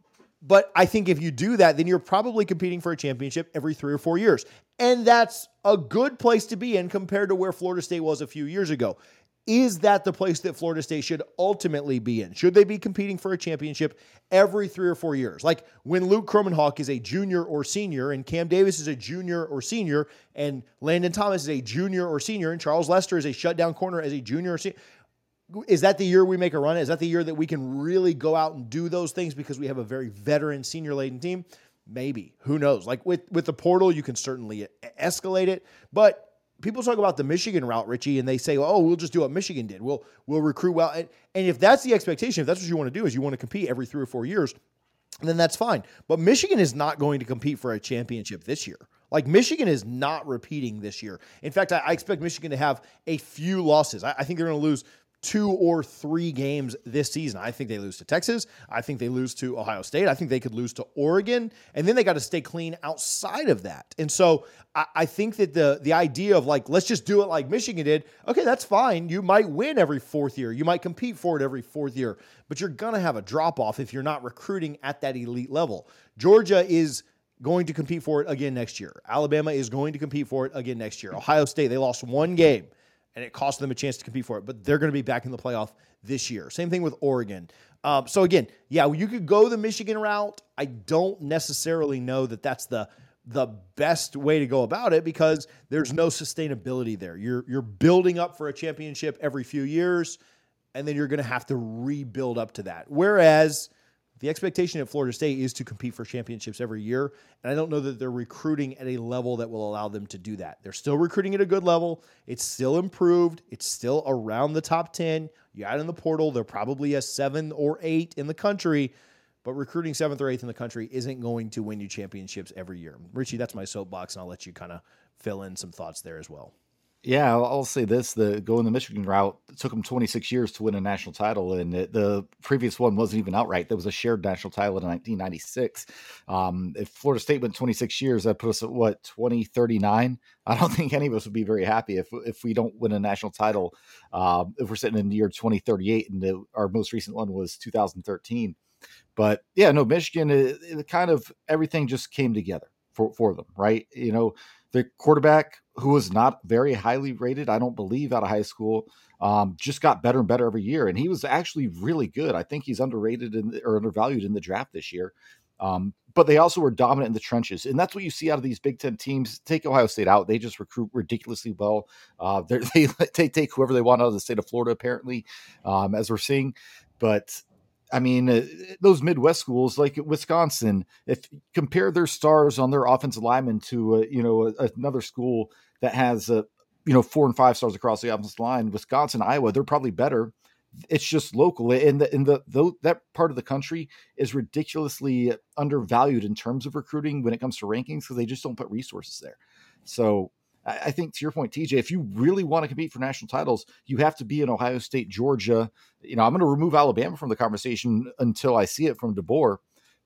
Speaker 1: But I think if you do that, then you're probably competing for a championship every three or four years. And that's a good place to be in compared to where Florida State was a few years ago. Is that the place that Florida State should ultimately be in? Should they be competing for a championship every three or four years? Like when Luke Kromenhoek is a junior or senior, and Cam Davis is a junior or senior, and Landon Thomas is a junior or senior, and Charles Lester is a shutdown corner as a junior or senior. Is that the year we make a run? Is that the year that we can really go out and do those things because we have a very veteran, senior-laden team? Maybe. Who knows? Like with, with the portal, you can certainly escalate it. But people talk about the Michigan route, Richie, and they say, oh, we'll just do what Michigan did. We'll we'll recruit well. And, and if that's the expectation, if that's what you want to do, is you want to compete every three or four years, then that's fine. But Michigan is not going to compete for a championship this year. Like, Michigan is not repeating this year. In fact, I, I expect Michigan to have a few losses. I, I think they're going to lose two or three games this season. I think they lose to Texas. I think they lose to Ohio State. I think they could lose to Oregon. And then they got to stay clean outside of that. And so I, I think that the, the idea of, like, let's just do it like Michigan did, okay, that's fine. You might win every fourth year. You might compete for it every fourth year. But you're going to have a drop-off if you're not recruiting at that elite level. Georgia is going to compete for it again next year. Alabama is going to compete for it again next year. Ohio State, they lost one game, and it cost them a chance to compete for it, but they're going to be back in the playoff this year. Same thing with Oregon. Um, so again, yeah, you could go the Michigan route. I don't necessarily know that that's the the best way to go about it, because there's no sustainability there. You're you're building up for a championship every few years, and then you're going to have to rebuild up to that. Whereas the expectation at Florida State is to compete for championships every year, and I don't know that they're recruiting at a level that will allow them to do that. They're still recruiting at a good level. It's still improved. It's still around the top ten. You add in the portal, they're probably a seven or eight in the country, but recruiting seventh or eighth in the country isn't going to win you championships every year. Richie, that's my soapbox, and I'll let you kind of fill in some thoughts there as well.
Speaker 2: Yeah, I'll, I'll say this: the going the Michigan route, it took them twenty-six years to win a national title, and it, the previous one wasn't even outright. There was a shared national title in nineteen ninety-six. Um, if Florida State went twenty-six years, that put us at what, twenty thirty-nine? I don't think any of us would be very happy if if we don't win a national title. Uh, if we're sitting in the year twenty thirty-eight, and the, our most recent one was two thousand thirteen. But yeah, no, Michigan, it, it kind of everything just came together for for them, right? You know, the quarterback, who was not very highly rated, I don't believe, out of high school, um, just got better and better every year. And he was actually really good. I think he's underrated in, or undervalued in the draft this year. Um, but they also were dominant in the trenches. And that's what you see out of these Big Ten teams. Take Ohio State out. They just recruit ridiculously well. Uh, they, they take whoever they want out of the state of Florida, apparently, um, as we're seeing. But I mean, uh, those Midwest schools like Wisconsin, if you compare their stars on their offensive linemen to, uh, you know, a, another school that has, uh, you know, four and five stars across the offensive line, Wisconsin, Iowa, they're probably better. It's just local. And the, in the, the, that part of the country is ridiculously undervalued in terms of recruiting when it comes to rankings, because they just don't put resources there. So I think, to your point, T J, if you really want to compete for national titles, you have to be in Ohio State, Georgia. You know, I'm going to remove Alabama from the conversation until I see it from DeBoer.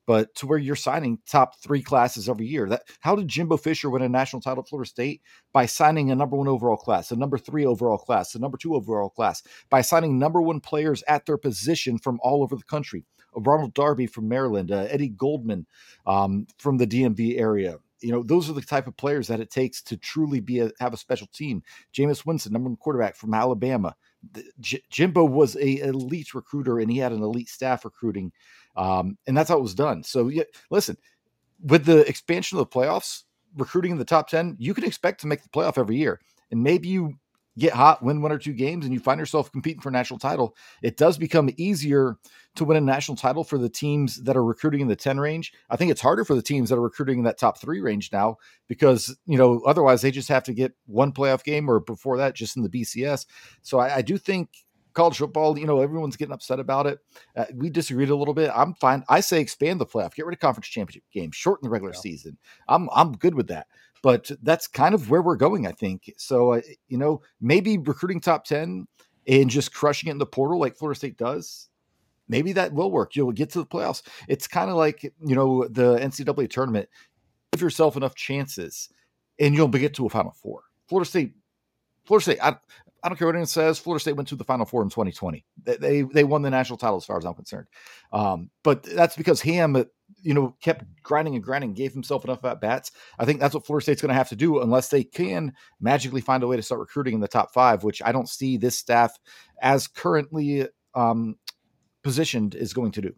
Speaker 2: but to where you're signing top three classes every year. That how did Jimbo Fisher win a national title at Florida State? By signing a number one overall class, a number three overall class, a number two overall class, by signing number one players at their position from all over the country. Ronald Darby from Maryland, uh, Eddie Goldman um, from the D M V area. You know, those are the type of players that it takes to truly be a, have a special team. Jameis Winston, number one quarterback from Alabama. J- Jimbo was a elite recruiter, and he had an elite staff recruiting, um, and that's how it was done. So, yeah, listen, with the expansion of the playoffs, recruiting in the top ten, you can expect to make the playoff every year, and maybe you get hot, win one or two games, and you find yourself competing for a national title. It does become easier to win a national title for the teams that are recruiting in the ten range. I think it's harder for the teams that are recruiting in that top three range now because, you know, otherwise they just have to get one playoff game or before that just in the B C S. So I, I do think college football, you know, everyone's getting upset about it. Uh, we disagreed a little bit. I'm fine. I say expand the playoff, get rid of conference championship games, shorten the regular yeah. season. I'm I'm good with that. But that's kind of where we're going, I think. So, uh, you know, maybe recruiting top ten and just crushing it in the portal like Florida State does, maybe that will work. You'll get to the playoffs. It's kind of like, you know, the N C double A tournament. Give yourself enough chances and you'll get to a Final Four. Florida State, Florida State, I, I don't care what anyone says. Florida State went to the Final Four in twenty twenty. They they, they won the national title as far as I'm concerned. Um, but that's because Ham, you know, kept grinding and grinding, gave himself enough at bats. I think that's what Florida State's going to have to do unless they can magically find a way to start recruiting in the top five, which I don't see this staff as currently um, positioned is going to do.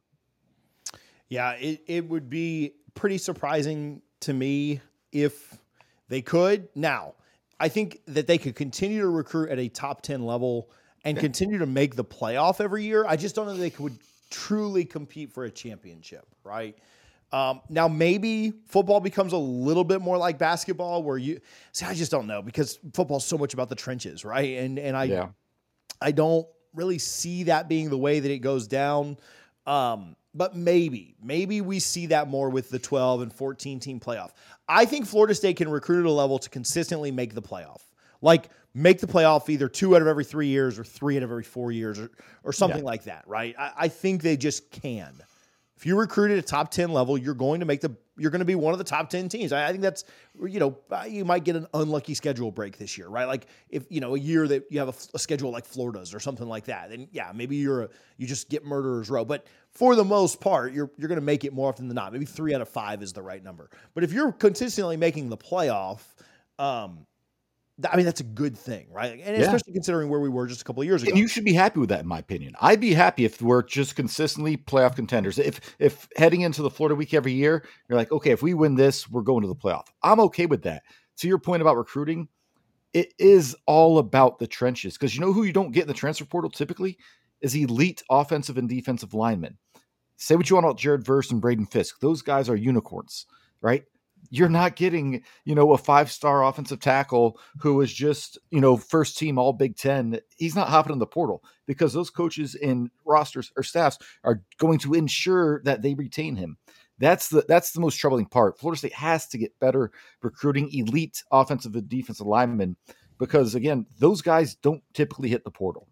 Speaker 1: Yeah, it, it would be pretty surprising to me if they could. Now, I think that they could continue to recruit at a top ten level and continue to make the playoff every year. I just don't know that they could truly compete for a championship, right? Um, now, maybe football becomes a little bit more like basketball where you see, I just don't know because football's so much about the trenches, right? And, and I, yeah. I don't really see that being the way that it goes down. Um, but maybe, maybe we see that more with the twelve and fourteen team playoff. I think Florida State can recruit at a level to consistently make the playoff. Like make the playoff either two out of every three years or three out of every four years or, or something yeah. like that, right? I, I think they just can. If you recruit at a top ten level, you're going to make the, you're going to be one of the top ten teams. I, I think that's, you know, you might get an unlucky schedule break this year, right? Like if, you know, a year that you have a, a schedule like Florida's or something like that, then yeah, maybe you're a, you just get murderer's row. But for the most part, you're, you're going to make it more often than not. Maybe three out of five is the right number. But if you're consistently making the playoff, um, I mean, that's a good thing, right? And yeah. especially considering where we were just a couple of years ago.
Speaker 2: And you should be happy with that, in my opinion. I'd be happy if we're just consistently playoff contenders. If if heading into the Florida Week every year, you're like, okay, if we win this, we're going to the playoff. I'm okay with that. To your point about recruiting, it is all about the trenches. Because you know who you don't get in the transfer portal typically is elite offensive and defensive linemen. Say what you want about Jared Verse and Braden Fisk. Those guys are unicorns, right? You're not getting, you know, a five-star offensive tackle who is just, you know, first team all Big Ten. He's not hopping in the portal because those coaches and rosters or staffs are going to ensure that they retain him. That's the that's the most troubling part. Florida State has to get better recruiting elite offensive and defensive linemen because, again, those guys don't typically hit the portal.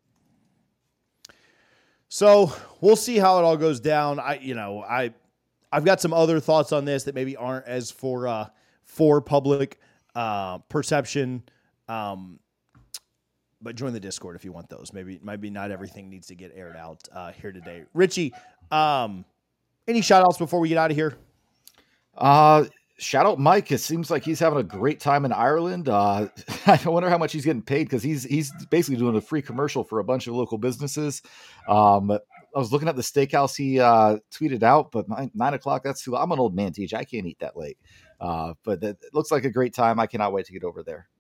Speaker 1: So we'll see how it all goes down. I, you know, I. I've got some other thoughts on this that maybe aren't as for uh, for public uh, perception, um, but join the Discord if you want those. Maybe maybe not everything needs to get aired out uh, here today. Richie, um, any shout-outs before we get out of here?
Speaker 2: Uh, shout out Mike. It seems like he's having a great time in Ireland. Uh, I wonder how much he's getting paid because he's he's basically doing a free commercial for a bunch of local businesses. Um, I was looking at the steakhouse he uh, tweeted out, but nine, nine o'clock, that's too, I'm an old man, T J. I can't eat that late. Uh, but it looks like a great time. I cannot wait to get over there.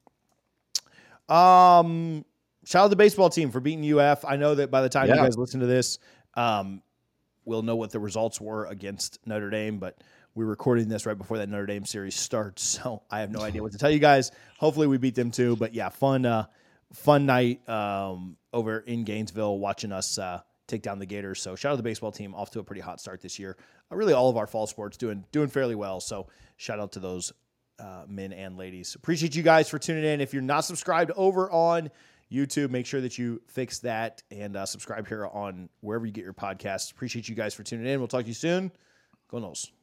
Speaker 1: Um, shout out to the baseball team for beating U F. I know that by the time yeah. you guys listen to this, um, we'll know what the results were against Notre Dame, but we're recording this right before that Notre Dame series starts. So I have no idea what to tell you guys. Hopefully we beat them too, but yeah, fun, uh, fun night um, over in Gainesville watching us uh, take down the Gators. So shout out to the baseball team, off to a pretty hot start this year. Uh, really all of our fall sports doing doing fairly well. So shout out to those uh, men and ladies. Appreciate you guys for tuning in. If you're not subscribed over on YouTube, make sure that you fix that and uh, subscribe here on wherever you get your podcasts. Appreciate you guys for tuning in. We'll talk to you soon. Go Noles.